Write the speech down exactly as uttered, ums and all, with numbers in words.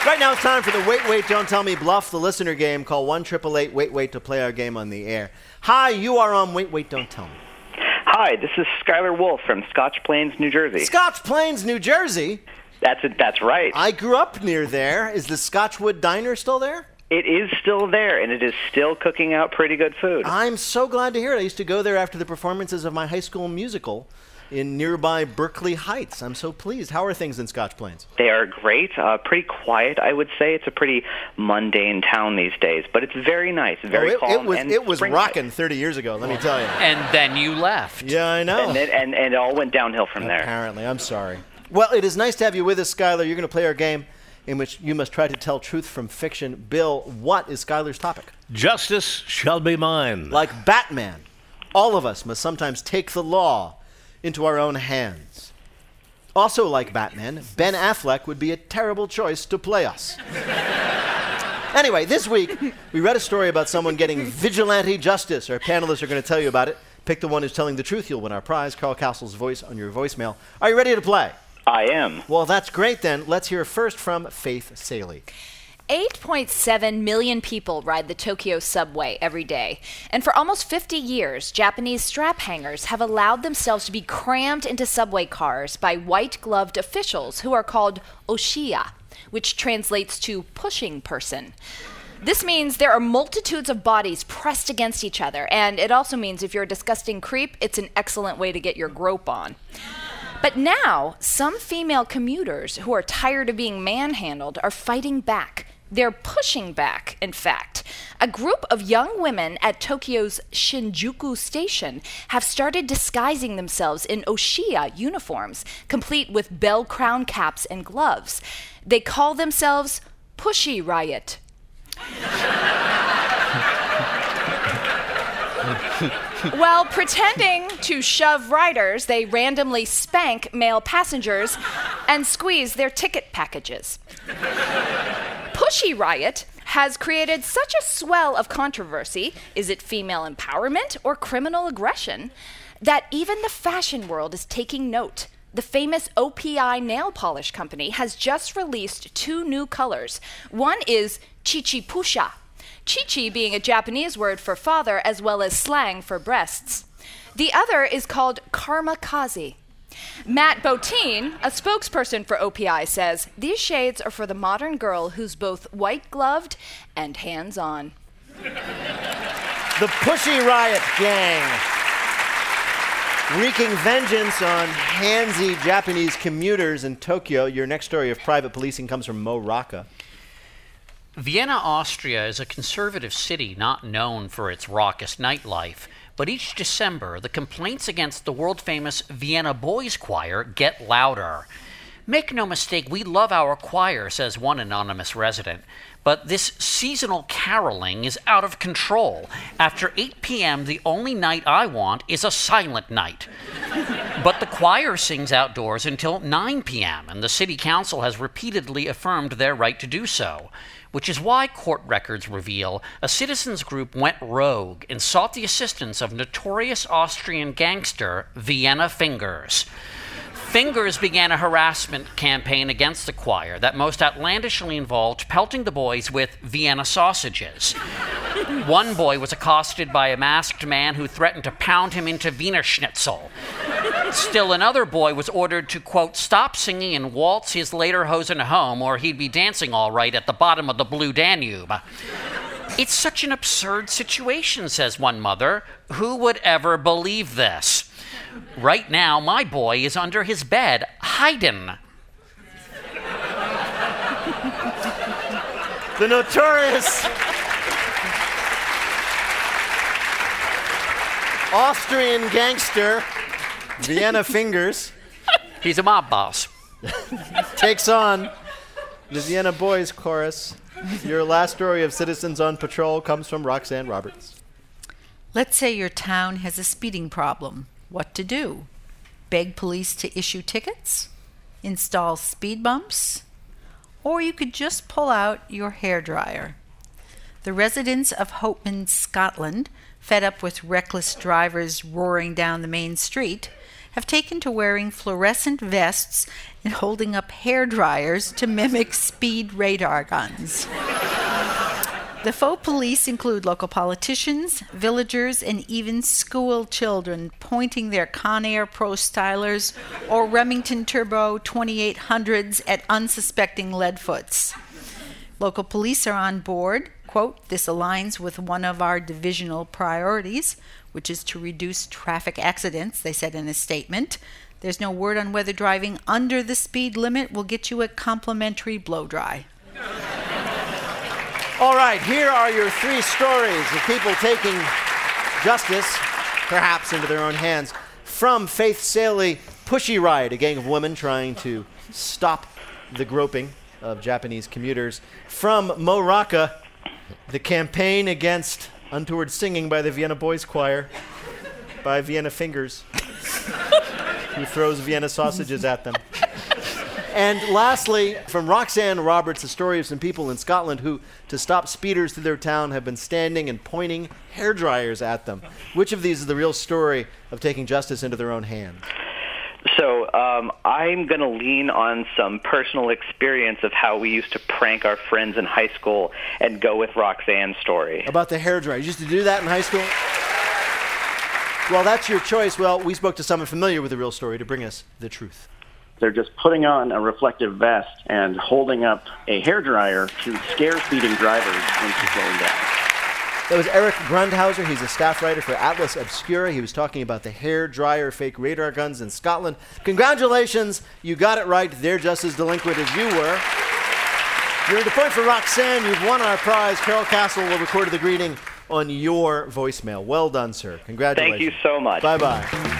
Right now it's time for the Wait, Wait, Don't Tell Me Bluff, the listener game. Call one eight eight eight, wait, wait to play our game on the air. Hi, you are on Wait, Wait, Don't Tell Me. Hi, this is Skylar Wolf from Scotch Plains, New Jersey. Scotch Plains, New Jersey? That's it. That's right. I grew up near there. Is the Scotchwood Diner still there? It is still there, and it is still cooking out pretty good food. I'm so glad to hear it. I used to go there after the performances of my high school musical in nearby Berkeley Heights. I'm so pleased. How are things in Scotch Plains? They are great. Uh, pretty quiet, I would say. It's a pretty mundane town these days, but it's very nice, very oh, it, calm. It was, and it was spring-like. rocking thirty years ago, let me tell you. And then you left. Yeah, I know. And, it, and, and it all went downhill from there. Apparently. I'm sorry. Well, it is nice to have you with us, Skylar. You're going to play our game in which you must try to tell truth from fiction. Bill, what is Skylar's topic? Justice shall be mine. Like Batman, all of us must sometimes take the law into our own hands. Also like Batman, Ben Affleck would be a terrible choice to play us. Anyway, this week, we read a story about someone getting vigilante justice. Our panelists are going to tell you about it. Pick the one who's telling the truth. You'll win our prize, Carl Castle's voice on your voicemail. Are you ready to play? I am. Well, that's great then. Let's hear first from Faith Saley. eight point seven million people ride the Tokyo subway every day. And for almost fifty years, Japanese strap hangers have allowed themselves to be crammed into subway cars by white-gloved officials who are called oshiya, which translates to pushing person. This means there are multitudes of bodies pressed against each other, and it also means if you're a disgusting creep, it's an excellent way to get your grope on. But now, some female commuters who are tired of being manhandled are fighting back. They're pushing back, in fact. A group of young women at Tokyo's Shinjuku station have started disguising themselves in oshiya uniforms, complete with bell crown caps and gloves. They call themselves Pushy Riot. While pretending to shove riders, they randomly spank male passengers and squeeze their ticket packages. Pushy Riot has created such a swell of controversy, is it female empowerment or criminal aggression, that even the fashion world is taking note. The famous O P I nail polish company has just released two new colors. One is Chichipusha, Chichi being a Japanese word for father as well as slang for breasts. The other is called Karmakaze. Matt Botine, a spokesperson for O P I, says, these shades are for the modern girl who's both white-gloved and hands-on. The Pushy Riot Gang, wreaking vengeance on handsy Japanese commuters in Tokyo. Your next story of private policing comes from Mo Rocca. Vienna, Austria is a conservative city not known for its raucous nightlife, but each December the complaints against the world-famous Vienna Boys Choir get louder. Make no mistake, we love our choir, says one anonymous resident, but this seasonal caroling is out of control. After eight p.m., the only night I want is a silent night. But the choir sings outdoors until nine p.m., and the city council has repeatedly affirmed their right to do so, which is why court records reveal a citizens group went rogue and sought the assistance of notorious Austrian gangster Vienna Fingers. Fingers began a harassment campaign against the choir that most outlandishly involved pelting the boys with Vienna sausages. One boy was accosted by a masked man who threatened to pound him into Wiener Schnitzel. Still another boy was ordered to, quote, stop singing and waltz his lederhosen home or he'd be dancing all right at the bottom of the Blue Danube. It's such an absurd situation, says one mother. Who would ever believe this? Right now, my boy is under his bed, hiding. The notorious Austrian gangster, Vienna Fingers, He's a mob boss. takes on the Vienna Boys Chorus. Your last story of Citizens on Patrol comes from Roxanne Roberts. Let's say your town has a speeding problem. What to do? Beg police to issue tickets? Install speed bumps? Or you could just pull out your hairdryer. The residents of Hopeman, Scotland, fed up with reckless drivers roaring down the main street, have taken to wearing fluorescent vests and holding up hair dryers to mimic speed radar guns. The faux police include local politicians, villagers, and even school children pointing their Conair Pro Stylers or Remington Turbo twenty-eight hundreds at unsuspecting leadfoots. Local police are on board. Quote, "This aligns with one of our divisional priorities, which is to reduce traffic accidents," they said in a statement. There's no word on whether driving under the speed limit will get you a complimentary blow-dry. All right, here are your three stories of people taking justice, perhaps, into their own hands. From Faith Saley, Pushy Riot, a gang of women trying to stop the groping of Japanese commuters. From Mo Rocca, the campaign against untoward singing by the Vienna Boys Choir by Vienna Fingers, who throws Vienna sausages at them. And lastly, from Roxanne Roberts, the story of some people in Scotland who, to stop speeders through their town, have been standing and pointing hairdryers at them. Which of these is the real story of taking justice into their own hands? So um, I'm going to lean on some personal experience of how we used to prank our friends in high school and go with Roxanne's story. About the hairdryer. You used to do that in high school? Well, that's your choice. Well, we spoke to someone familiar with the real story to bring us the truth. They're just putting on a reflective vest and holding up a hairdryer to scare speeding drivers into slowing down. That was Eric Grundhauser. He's a staff writer for Atlas Obscura. He was talking about the hairdryer fake radar guns in Scotland. Congratulations. You got it right. They're just as delinquent as you were. You're the point for Roxanne. You've won our prize. Carol Castle will record the greeting on your voicemail. Well done, sir. Congratulations. Thank you so much. Bye-bye.